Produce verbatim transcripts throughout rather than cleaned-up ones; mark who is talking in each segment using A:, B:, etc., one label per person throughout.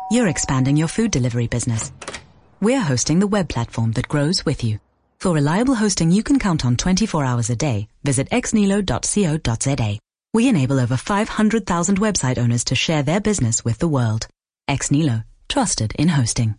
A: You're expanding your food delivery business. We're hosting the web platform that grows with you. For reliable hosting you can count on twenty-four hours a day, visit x nilo dot co dot za. We enable over five hundred thousand website owners to share their business with the world. X Nilo, trusted in hosting.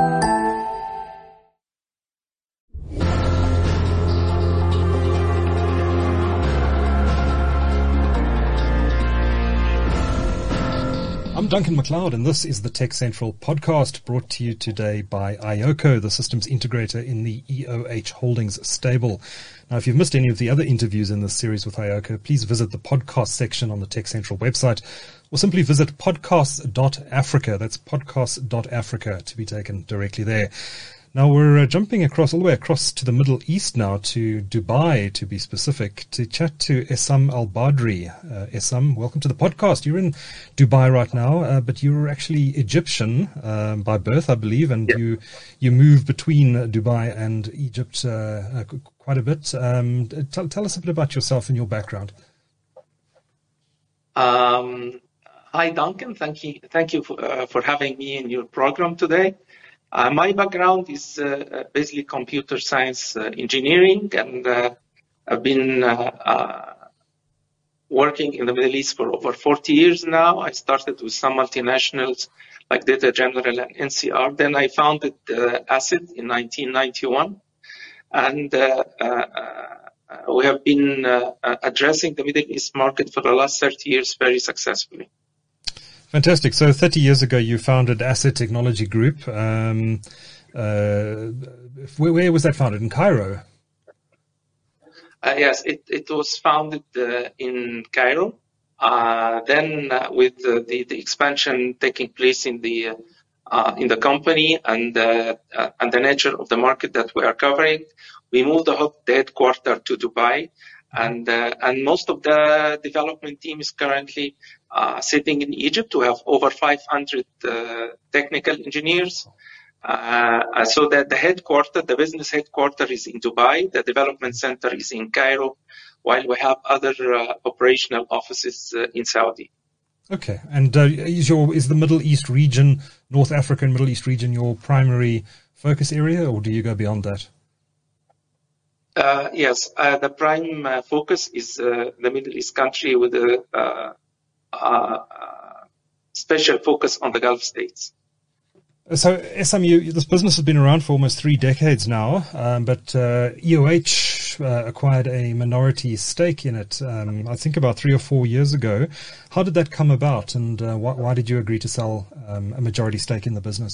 B: I'm Duncan MacLeod, and this is the Tech Central podcast, brought to you today by iOCO, the systems integrator in the E O H Holdings stable. Now, if you've missed any of the other interviews in this series with iOCO, please visit the podcast section on the Tech Central website, or simply visit podcasts dot africa. That's podcasts dot africa to be taken directly there. Now, we're uh, jumping across all the way across to the Middle East now, to Dubai, to be specific, to chat to Essam Al-Badri. Uh, Essam, welcome to the podcast. You're in Dubai right now, uh, but you're actually Egyptian um, by birth, I believe, and yeah. you you move between Dubai and Egypt uh, uh, quite a bit. Um, t- tell us a bit about yourself and your background.
C: Um, hi, Duncan. Thank you, thank you for, uh, for having me in your program today. Uh, my background is uh, basically computer science uh, engineering, and uh, I've been uh, uh, working in the Middle East for over forty years now. I started with some multinationals like Data General and N C R. Then I founded uh, Asset in nineteen ninety-one, and uh, uh, we have been uh, addressing the Middle East market for the last thirty years very successfully.
B: Fantastic. So thirty years ago, you founded Asset Technology Group. Um, uh, where, where was that founded? In Cairo?
C: Uh, yes, it, it was founded uh, in Cairo. Uh, then uh, with uh, the, the expansion taking place in the uh, in the company and uh, uh, and the nature of the market that we are covering, we moved the, the headquarters to Dubai. And uh, and most of the development team is currently uh, sitting in Egypt. We have over five hundred uh, technical engineers. Uh, so that the headquarters, the business headquarters is in Dubai. The development center is in Cairo, while we have other uh, operational offices uh, in Saudi.
B: Okay. And uh, is your is the Middle East region, North Africa and Middle East region, your primary focus area, or do you go beyond that?
C: Uh, yes, uh, the prime uh, focus is uh, the Middle East country with a uh, uh, special focus on the Gulf states.
B: So, Essam, you, this business has been around for almost three decades now, um, but uh, E O H uh, acquired a minority stake in it, um, I think about three or four years ago. How did that come about, and uh, why, why did you agree to sell um, a majority stake in the business?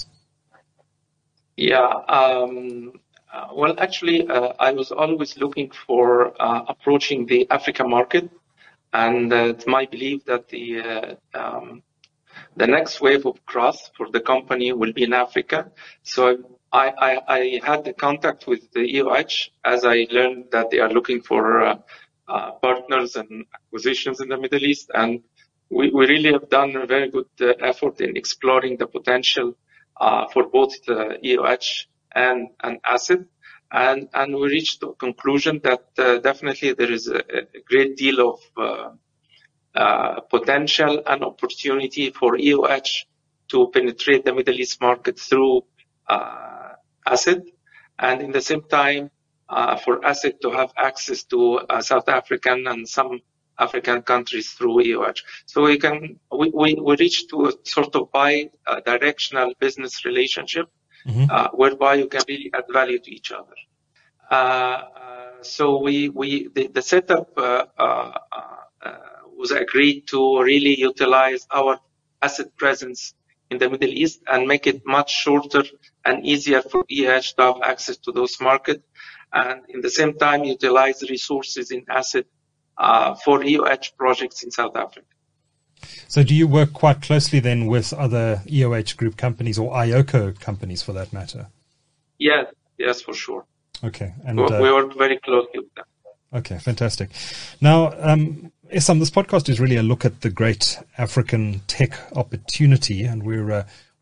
C: Yeah, um, Uh, well, actually, uh, I was always looking for uh, approaching the Africa market, and uh, it's my belief that the uh, um, the next wave of growth for the company will be in Africa. So I, I, I had the contact with the E O H as I learned that they are looking for uh, uh, partners and acquisitions in the Middle East, and we, we really have done a very good uh, effort in exploring the potential uh, for both the E O H and an asset, and and we reached a conclusion that uh, definitely there is a, a great deal of uh, uh, potential and opportunity for E O H to penetrate the Middle East market through uh, Asset, and in the same time uh, for Asset to have access to uh, South African and some African countries through E O H. So we can we we, we reached to a sort of bi-directional business relationship. Mm-hmm. Uh, whereby you can really add value to each other. Uh, uh, so we, we, the, the setup uh, uh, uh, was agreed to really utilize our asset presence in the Middle East and make it much shorter and easier for E O H to have access to those markets, and in the same time utilize resources in asset uh, for E O H projects in South Africa.
B: So do you work quite closely then with other E O H group companies or iOCO companies for that matter?
C: Yes, yes, for sure.
B: Okay. And
C: we,
B: uh,
C: we work very closely with them.
B: Okay, fantastic. Now, um, Essam, this podcast is really a look at the great African tech opportunity, and we're uh,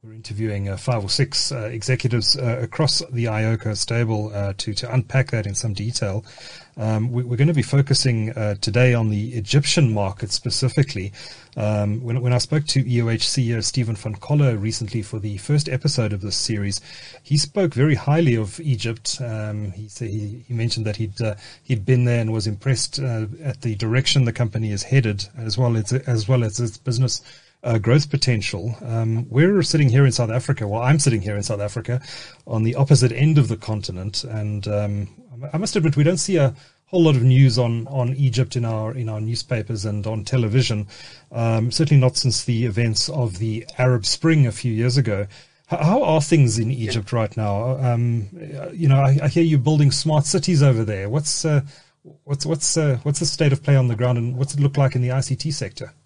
B: We're interviewing uh, five or six uh, executives uh, across the iOCO stable uh, to, to unpack that in some detail. Um, we, we're going to be focusing uh, today on the Egyptian market specifically. Um, when, when I spoke to E O H C E O Stephen van Coller recently for the first episode of this series, he spoke very highly of Egypt. Um, he, he, he mentioned that he'd uh, he'd been there and was impressed uh, at the direction the company is headed, as well as as well as its business Uh, growth potential. Um, we're sitting here in South Africa. Well, I'm sitting here in South Africa on the opposite end of the continent. And um, I must admit, we don't see a whole lot of news on, on Egypt in our in our newspapers and on television. Um, certainly not since the events of the Arab Spring a few years ago. How, how are things in Egypt right now? Um, you know, I, I hear you building smart cities over there. What's uh, what's what's uh, what's the state of play on the ground, and what's it look like in the I C T sector?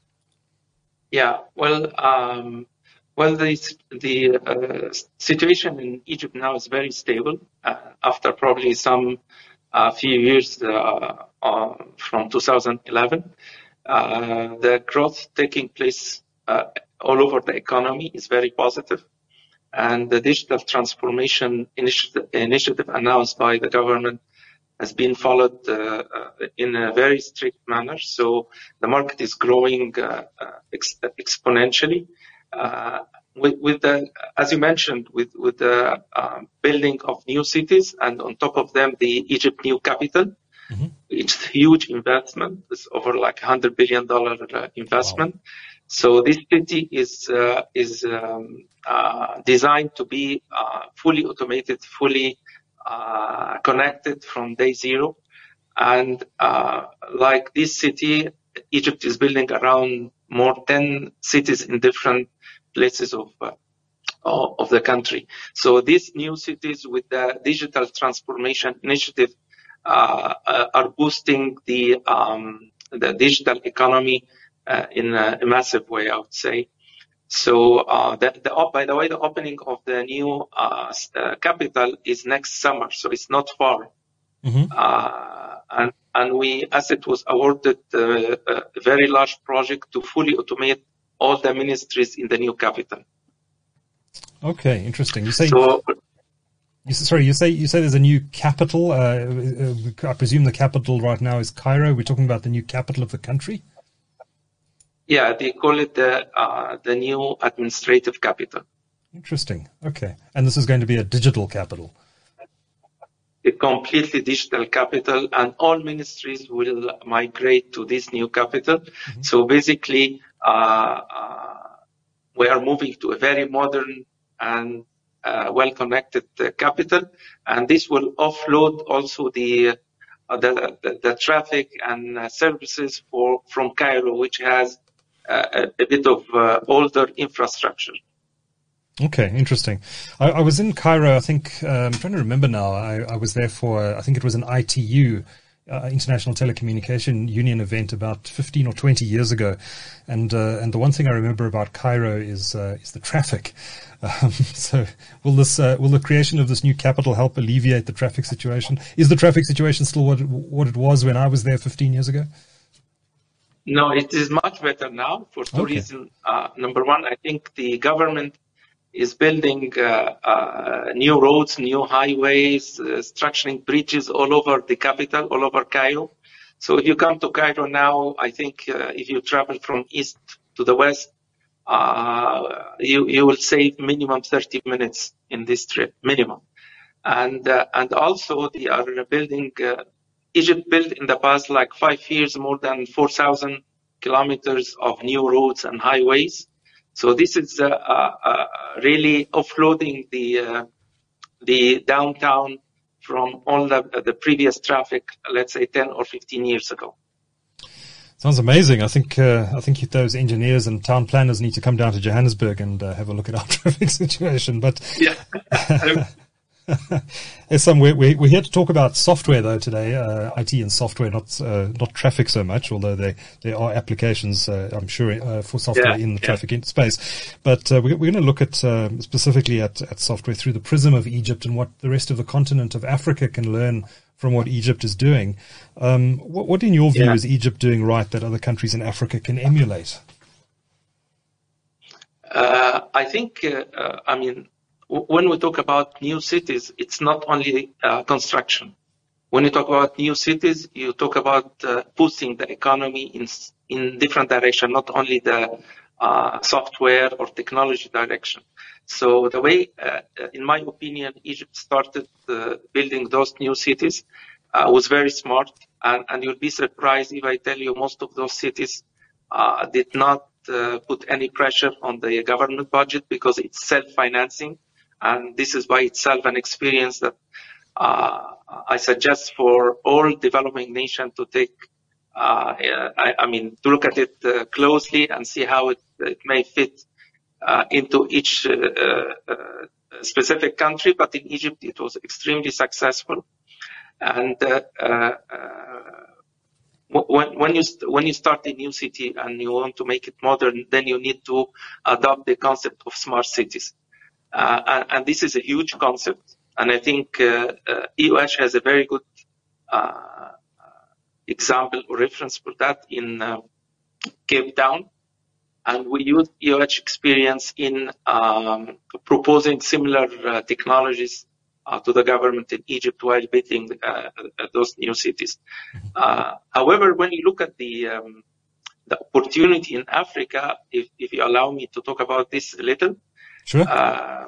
C: Yeah, well, um, well, the the uh, situation in Egypt now is very stable uh, after probably some uh, few years uh, uh, from two thousand eleven. Uh, the growth taking place uh, all over the economy is very positive, and the digital transformation initiative, initiative announced by the government has been followed uh, uh, in a very strict manner. So the market is growing uh, uh, ex- exponentially. Uh, with, with the, as you mentioned, with, with the uh, building of new cities, and on top of them, the Egypt new capital. Mm-hmm. It's a huge investment. It's over like one hundred billion dollars uh, investment. Wow. So this city is uh, is um, uh, designed to be uh, fully automated, fully Uh, connected from day zero. And uh, like this city, Egypt is building around more ten cities in different places of uh, of the country. So these new cities with the digital transformation initiative uh, uh, are boosting the um, the digital economy uh, in a, a massive way, I would say. So, uh, the, the, by the way, the opening of the new uh, uh, capital is next summer, so it's not far. Mm-hmm. Uh, and, and we, as it was awarded uh, a very large project to fully automate all the ministries in the new capital.
B: Okay, interesting. You say,
C: so,
B: you, sorry, you say you say there's a new capital. Uh, I presume the capital right now is Cairo. We're talking about the new capital of the country.
C: Yeah, they call it the uh, the new administrative capital.
B: Interesting. Okay. And this is going to be a digital capital.
C: A completely digital capital, and all ministries will migrate to this new capital. Mm-hmm. So basically, uh, uh, we are moving to a very modern and uh, well-connected uh, capital, and this will offload also the uh, the, the, the traffic and uh, services for from Cairo, which has Uh, a, a bit of uh, older infrastructure.
B: Okay, interesting. I, I was in Cairo, I think, uh, I'm trying to remember now, I, I was there for, I think it was an I T U, uh, International Telecommunication Union event about fifteen or twenty years ago. And uh, and the one thing I remember about Cairo is uh, is the traffic. Um, so will this uh, will the creation of this new capital help alleviate the traffic situation? Is the traffic situation still what it, what it was when I was there fifteen years ago?
C: No, it is much better now for two okay. reasons. Uh, number one, I think the government is building uh, uh, new roads, new highways, uh, structuring bridges all over the capital, all over Cairo. So if you come to Cairo now, I think uh, if you travel from east to the west, uh, you you will save minimum thirty minutes in this trip, minimum. And uh, and also they are building. Uh, Egypt built in the past like five years more than four thousand kilometers of new roads and highways. So this is uh, uh, really offloading the uh, the downtown from all the, the previous traffic, let's say ten or fifteen years ago.
B: Sounds amazing. I think uh, I think those engineers and town planners need to come down to Johannesburg and uh, have a look at our traffic situation. But
C: yeah.
B: There's some, we're, we're here to talk about software though today, uh, I T and software, not uh, not traffic so much, although there there are applications, uh, I'm sure, uh, for software yeah, in the yeah. traffic in space. But uh, we're, we're going to look at uh, specifically at, at software through the prism of Egypt and what the rest of the continent of Africa can learn from what Egypt is doing. Um, what, what in your view yeah. is Egypt doing right that other countries in Africa can emulate?
C: Uh, I think, uh, uh, I mean, w- when we talk about new cities, it's not only uh, construction. When you talk about new cities, you talk about uh, boosting the economy in in different direction, not only the uh, software or technology direction. So the way, uh, in my opinion, Egypt started uh, building those new cities uh, was very smart, and, and you'll be surprised if I tell you most of those cities uh, did not uh, put any pressure on the government budget because it's self-financing, and this is by itself an experience that uh, I suggest for all developing nations to take, uh, I, I mean, to look at it uh, closely and see how it, it may fit uh, into each uh, uh, specific country. But in Egypt, it was extremely successful. And uh, uh, when, when you when you start a new city and you want to make it modern, then you need to adopt the concept of smart cities. Uh, and, and this is a huge concept. And I think uh, uh, E O H has a very good uh, example or reference for that in uh, Cape Town. And we use E O H experience in um, proposing similar uh, technologies uh, to the government in Egypt while building uh, those new cities. Uh, however, when you look at the um, the opportunity in Africa, if, if you allow me to talk about this a little,
B: sure.
C: Uh,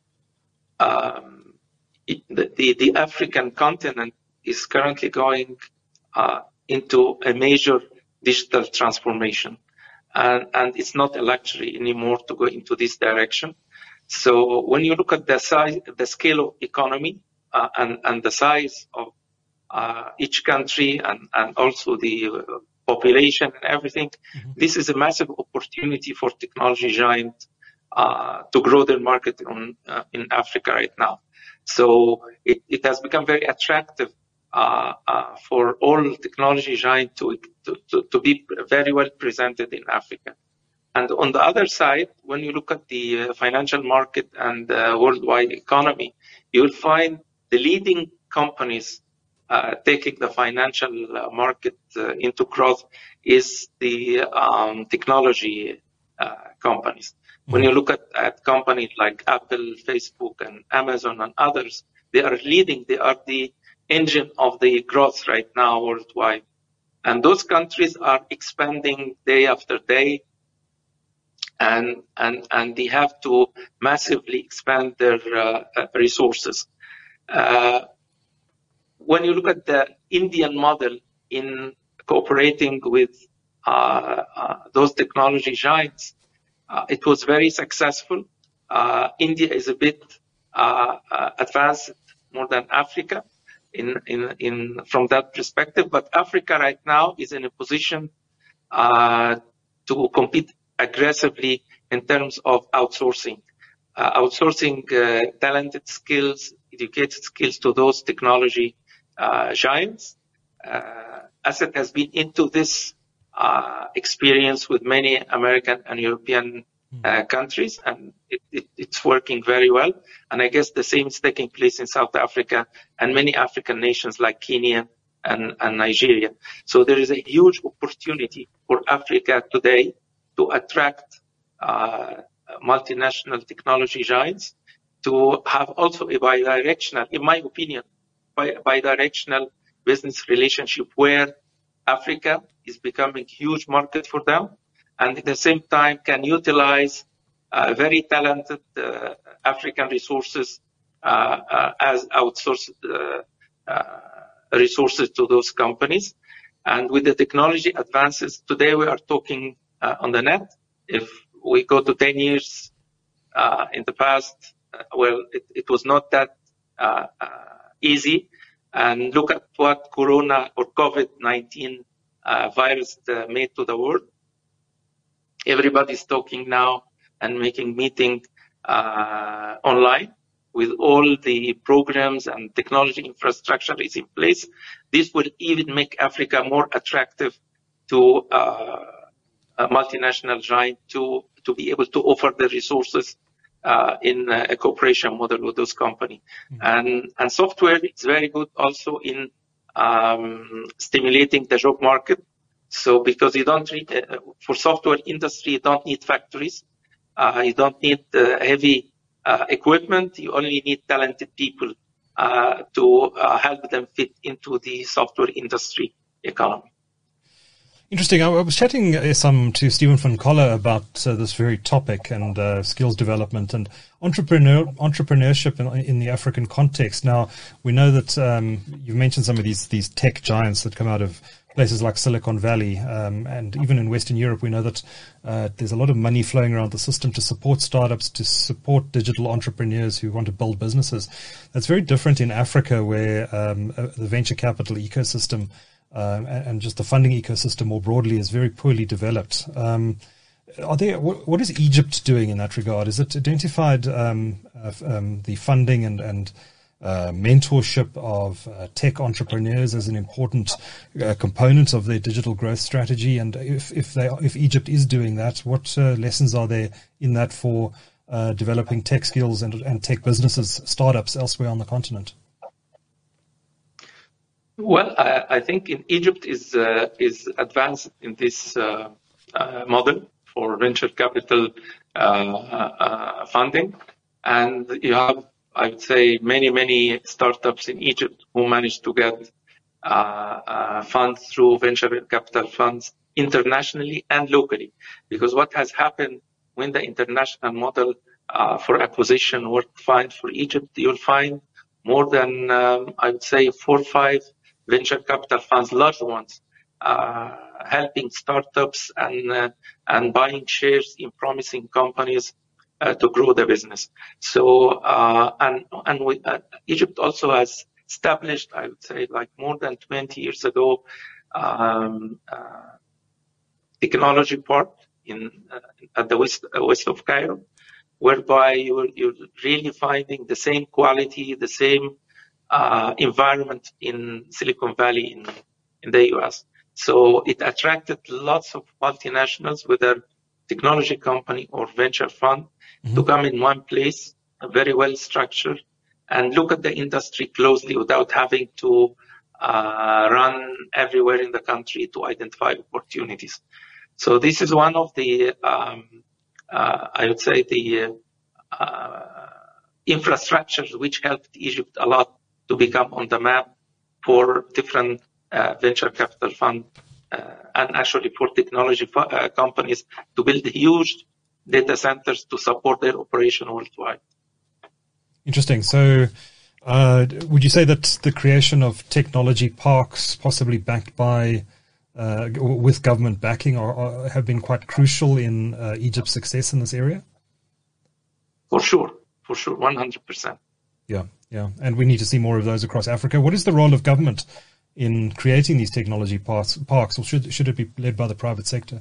C: um, it, the, the African continent is currently going uh, into a major digital transformation. And, and it's not a luxury anymore to go into this direction. So when you look at the size, the scale of economy uh, and, and the size of uh, each country and, and also the uh, population and everything, mm-hmm. This is a massive opportunity for technology giants uh, to grow their market on, uh, in Africa right now. So it, it has become very attractive uh, uh, for all technology giants to, to, to, to be very well presented in Africa. And on the other side, when you look at the uh, financial market and the worldwide economy, you will find the leading companies uh, taking the financial uh, market uh, into growth is the um, technology uh, companies. Mm-hmm. When you look at, at companies like Apple, Facebook, and Amazon and others, they are leading. They are the engine of the growth right now worldwide. And those countries are expanding day after day. And, and, and they have to massively expand their uh, resources. Uh, when you look at the Indian model in cooperating with uh, uh, those technology giants, uh, it was very successful. Uh, India is a bit uh, uh, advanced more than Africa in, in, in from that perspective, but Africa right now is in a position uh, to compete aggressively in terms of outsourcing, uh, outsourcing uh, talented skills, educated skills to those technology uh, giants. Uh, Asset has been into this uh, experience with many American and European uh, countries, and it, it, it's working very well. And I guess the same is taking place in South Africa and many African nations like Kenya and, and Nigeria. So there is a huge opportunity for Africa today to attract uh, multinational technology giants, to have also a bidirectional, in my opinion, bidirectional business relationship where Africa is becoming a huge market for them, and at the same time can utilize uh, very talented uh, African resources uh, uh, as outsourced uh, uh, resources to those companies. And with the technology advances, today we are talking uh, on the net. If we go to ten years uh, in the past, uh, well, it, it was not that uh, uh, easy. And look at what Corona or COVID nineteen uh, virus uh, made to the world. Everybody's talking now and making meeting uh, online with all the programs and technology infrastructure is in place. This will even make Africa more attractive to uh, a multinational giant to, to be able to offer the resources uh, in a cooperation model with those companies. Mm-hmm. And, and software is very good also in um, stimulating the job market. So because you don't need, uh, for software industry, you don't need factories. Uh, you don't need uh, heavy uh, equipment. You only need talented people uh, to uh, help them fit into the software industry economy.
B: Interesting. I was chatting uh, some to Stephen van Coller about uh, this very topic and uh, skills development and entrepreneur entrepreneurship in, in the African context. Now, we know that um, you've mentioned some of these these tech giants that come out of places like Silicon Valley, um, and even in Western Europe, we know that uh, there's a lot of money flowing around the system to support startups, to support digital entrepreneurs who want to build businesses. That's very different in Africa, where um, uh, the venture capital ecosystem Um, and, and just the funding ecosystem more broadly is very poorly developed. Um, are there, what, what is Egypt doing in that regard? Is it identified um, uh, um, the funding and, and uh, mentorship of uh, tech entrepreneurs as an important uh, component of their digital growth strategy? And if if they if Egypt is doing that, what uh, lessons are there in that for uh, developing tech skills and, and tech businesses, startups elsewhere on the continent?
C: Well, I, I think in Egypt is uh, is advanced in this uh, uh, model for venture capital uh, uh, funding, and you have, I would say, many many startups in Egypt who managed to get uh, uh, funds through venture capital funds internationally and locally. Because what has happened when the international model uh, for acquisition worked fine for Egypt, you'll find more than um, I would say four or five venture capital funds, large ones, uh, helping startups and uh, and buying shares in promising companies uh, to grow the business. So uh, and and we, uh, Egypt also has established, I would say, like more than twenty years ago, um, uh, technology park in uh, at the west uh, west of Cairo, whereby you're you're really finding the same quality, the same Uh, environment in Silicon Valley in, in the U S. So it attracted lots of multinationals, whether technology company or venture fund, mm-hmm. to come in one place, very well structured, and look at the industry closely without having to uh, run everywhere in the country to identify opportunities. So this is one of the, um, uh, I would say, the uh, infrastructures which helped Egypt a lot to become on the map for different uh, venture capital fund uh, and actually for technology fu- uh, companies to build huge data centers to support their operation worldwide.
B: Interesting. So uh, would you say that the creation of technology parks, possibly backed by uh, with government backing, are, are, have been quite crucial in uh, Egypt's success in this area?
C: For sure. For sure. one hundred percent.
B: Yeah, yeah. And we need to see more of those across Africa. What is the role of government in creating these technology parks, parks or should should it be led by the private sector?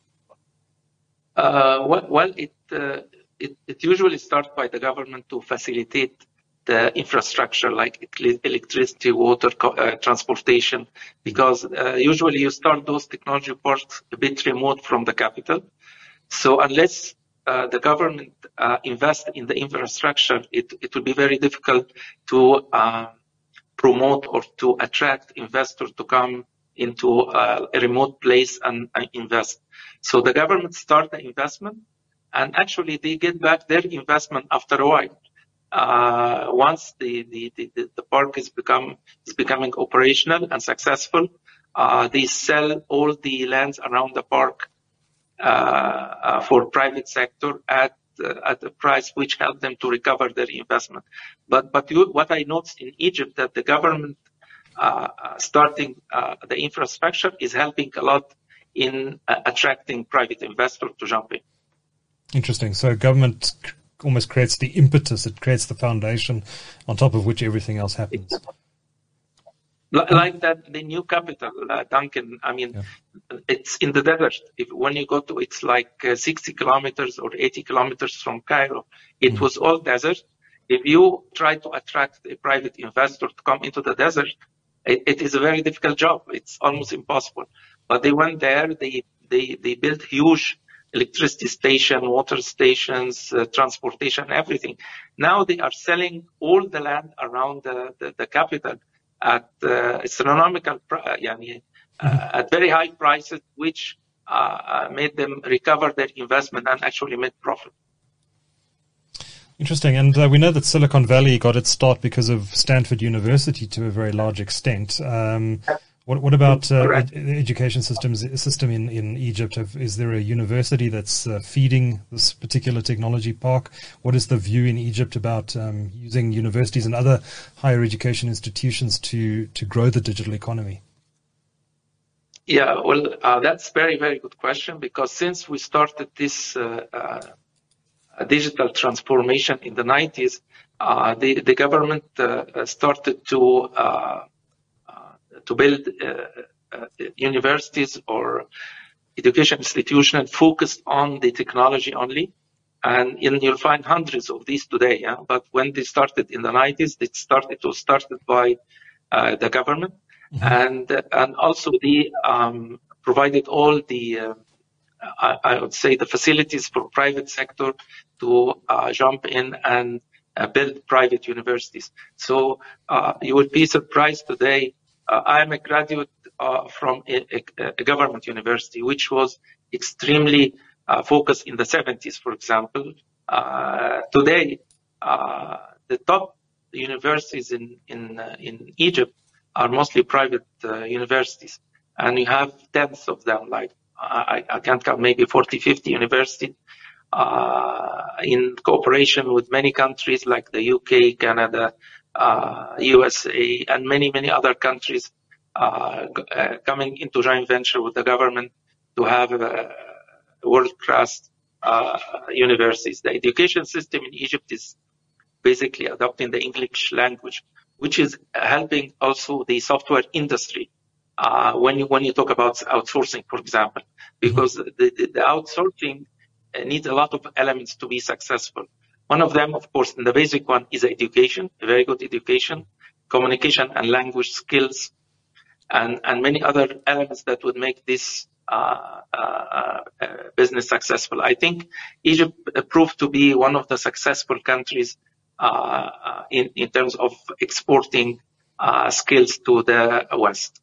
C: Uh, well, well it, uh, it it usually starts by the government to facilitate the infrastructure like electricity, water, uh, transportation, because uh, usually you start those technology parks a bit remote from the capital. So unless Uh, the government uh, invest in the infrastructure, it, it will be very difficult to uh, promote or to attract investors to come into uh, a remote place and, and invest. So the government start the investment, and actually they get back their investment after a while. Uh, once the, the, the, the park is become is becoming operational and successful, uh, they sell all the lands around the park Uh, uh, for private sector at uh, at a price which helped them to recover their investment. But but you, what I noticed in Egypt that the government uh, starting uh, the infrastructure is helping a lot in uh, attracting private investors to jump in.
B: Interesting. So government almost creates the impetus; it creates the foundation on top of which everything else happens.
C: Like that, the new capital, uh, Duncan. I mean, yeah. It's in the desert. If when you go to, it's like uh, sixty kilometers or eighty kilometers from Cairo. It mm. was all desert. If you try to attract a private investor to come into the desert, it, it is a very difficult job. It's almost impossible. But they went there. They they they built huge electricity station, water stations, uh, transportation, everything. Now they are selling all the land around the the, the capital at uh, astronomical, uh, yani, uh, at very high prices, which uh, made them recover their investment and actually made profit.
B: Interesting. And uh, we know that Silicon Valley got its start because of Stanford University to a very large extent. Um, what, what about uh, ed- the education systems, system in, in Egypt? Have, is there a university that's uh, feeding this particular technology park? What is the view in Egypt about um, using universities and other higher education institutions to, to grow the digital economy?
C: Yeah, well, uh, that's a very, very good question, because since we started this uh, uh, digital transformation in the nineties, uh, the, the government uh, started to uh, uh, to build uh, uh, universities or education institutions focused on the technology only. And in, you'll find hundreds of these today. Yeah? But when they started in the nineties, it started, it was started by uh, the government. Mm-hmm. And uh, and also they um, provided all the uh, I, I would say the facilities for private sector to uh, jump in and uh, build private universities. So uh, you would be surprised today. Uh, I am a graduate uh, from a, a, a government university, which was extremely uh, focused in the seventies, for example. Uh, today, uh, the top universities in in uh, in Egypt are mostly private uh, universities, and you have tens of them, like I, I can't count, maybe forty, fifty universities uh, in cooperation with many countries like the U K, Canada, uh, U S A, and many, many other countries uh, uh, coming into joint venture with the government to have uh, world-class uh, universities. The education system in Egypt is basically adopting the English language, which is helping also the software industry. Uh, when you when you talk about outsourcing, for example, because the, the, the outsourcing needs a lot of elements to be successful. One of them, of course, and the basic one, is education, a very good education, communication and language skills, and, and many other elements that would make this uh, uh, uh, business successful. I think Egypt proved to be one of the successful countries uh, in, in terms of exporting uh, skills to the West.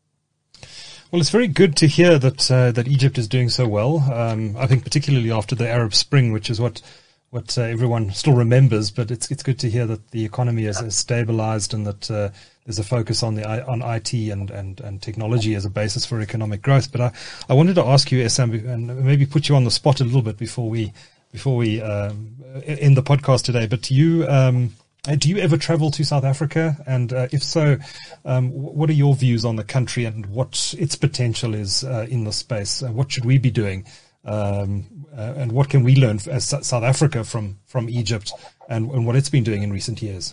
B: Well, it's very good to hear that uh, that Egypt is doing so well. Um, I think particularly after the Arab Spring, which is what what uh, everyone still remembers. But it's it's good to hear that the economy has, has stabilized and that uh, there's a focus on the on I T and, and, and technology as a basis for economic growth. But I, I wanted to ask you, Essam, and maybe put you on the spot a little bit before we before we um, end the podcast today. But do you um, do you ever travel to South Africa? And uh, if so, um, what are your views on the country and what its potential is uh, in the space? Uh, what should we be doing? Um, uh, and what can we learn as South Africa from, from Egypt and, and what it's been doing in recent years?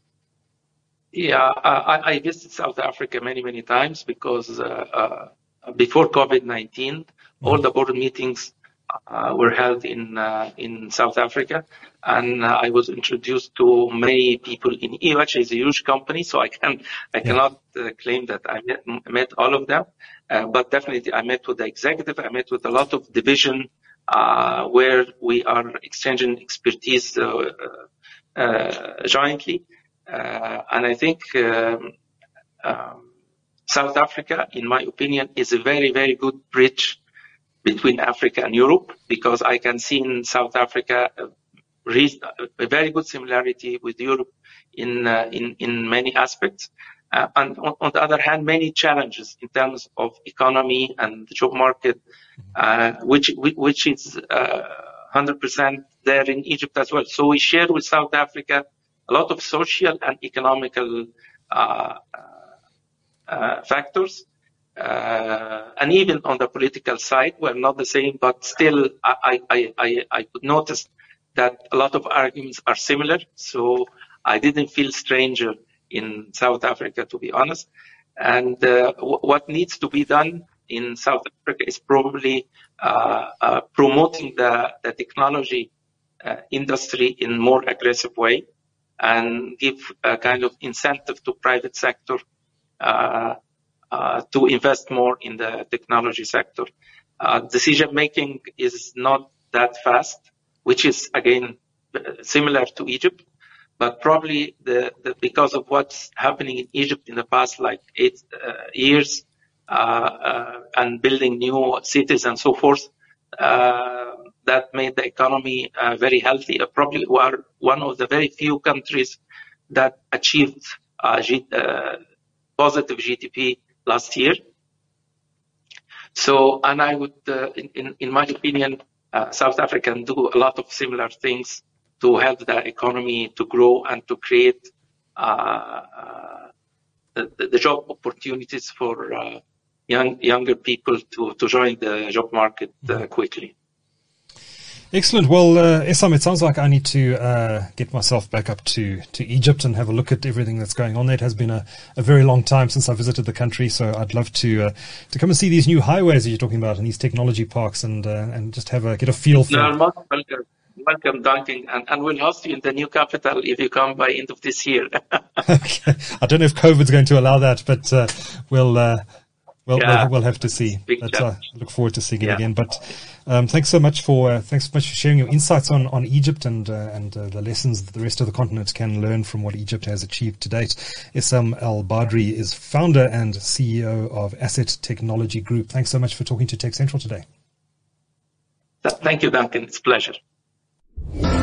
C: Yeah, I, I visited South Africa many, many times because uh, uh, before COVID nineteen, mm-hmm. all the board meetings Uh, were held in uh, in South Africa, and uh, I was introduced to many people in E U H. Is a huge company, so I can I yeah. cannot uh, claim that I met, met all of them, uh, but definitely I met with the executive. I met with a lot of division uh, where we are exchanging expertise uh, uh, jointly, uh, and I think um, um, South Africa, in my opinion, is a very very good bridge between Africa and Europe, because I can see in South Africa a, a very good similarity with Europe in uh, in, in many aspects, uh, and on, on the other hand, many challenges in terms of economy and the job market, uh, which which is uh, one hundred percent there in Egypt as well. So we share with South Africa a lot of social and economical uh, uh, factors. Uh, and even on the political side, we're not the same, but still I, I, I, I could notice that a lot of arguments are similar. So I didn't feel stranger in South Africa, to be honest. And uh, w- what needs to be done in South Africa is probably uh, uh, promoting the, the technology uh, industry in more aggressive way and give a kind of incentive to private sector uh, Uh, to invest more in the technology sector. Uh, decision making is not that fast, which is again similar to Egypt, but probably the, the because of what's happening in Egypt in the past like eight uh, years, uh, uh, and building new cities and so forth. Uh, that made the economy uh, very healthy. Uh, probably we are one of the very few countries that achieved uh, G, uh, positive G D P last year. So, and I would, uh, in, in, in my opinion, uh, South Africa can do a lot of similar things to help the economy to grow and to create uh, uh, the, the job opportunities for uh, young younger people to, to join the job market uh, quickly.
B: Excellent. Well, uh, Essam, it sounds like I need to uh, get myself back up to, to Egypt and have a look at everything that's going on there. It has been a, a very long time since I visited the country, so I'd love to uh, to come and see these new highways that you're talking about and these technology parks, and uh, and just have a get a feel for.
C: No, most welcome, welcome, Duncan, and, and we'll host you in the new capital if you come by end of this year.
B: Okay. I don't know if COVID's going to allow that, but uh, we'll. Uh, Well,
C: yeah.
B: we'll, we'll have to see.
C: Big
B: But uh, look forward to seeing it
C: yeah.
B: again. But um, thanks so much for uh, thanks so much for sharing your insights on, on Egypt and uh, and uh, the lessons that the rest of the continent can learn from what Egypt has achieved to date. Essam Al Badri is founder and C E O of Asset Technology Group. Thanks so much for talking to Tech Central today.
C: Thank you, Duncan. It's a pleasure.